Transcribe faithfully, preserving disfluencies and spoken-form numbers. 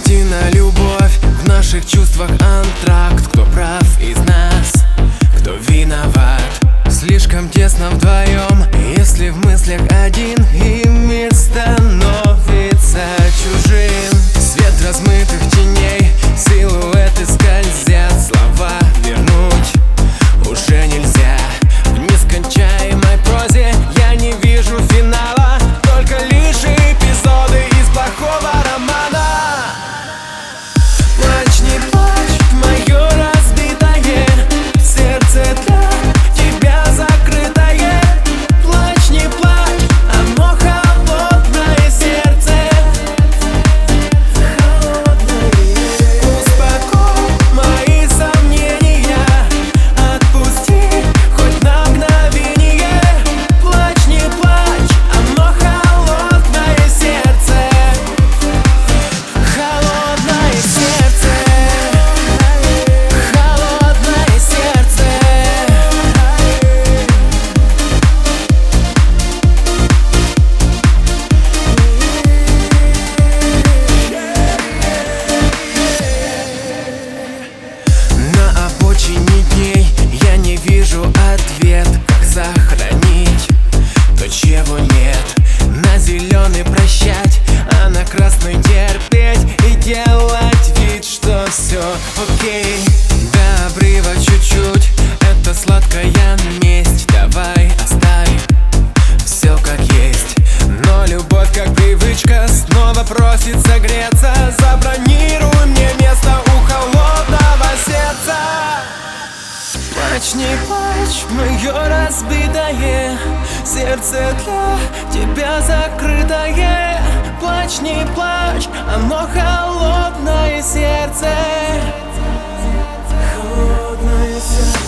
на любовь, в наших чувствах антракт. Кто прав из нас, кто виноват? Слишком тесно вдвоем, если в мыслях один, и мир становится чужим. Свет размытых теней, силуэты скользят, слова вернуть уже нельзя. В нескончаемой прозе я не вижу финала, только лишь эпизоды из плохого романа. Плачь, не плачь, мое разбитое сердце для тебя закрытое. Плачь, не плачь, оно холодное сердце. Успокой мои сомнения, отпусти хоть на мгновение. Плачь, не плачь, оно холодное сердце. Холодное сердце. Холодное сердце. На обочине дней я не вижу ответ, как сохранить то, чего нет. На зеленый прощать, а на красный терпеть и делать вид, что все окей. До обрыва чуть-чуть, это сладкая месть. Давай оставим все как есть. Но любовь, как привычка, снова просит согреться. Забронируй мне место у холодного сердца. Плачь, не плачь, мое разбитое сердце для тебя закрытое. Плачь, не плачь, оно холодное сердце. Холодное сердце.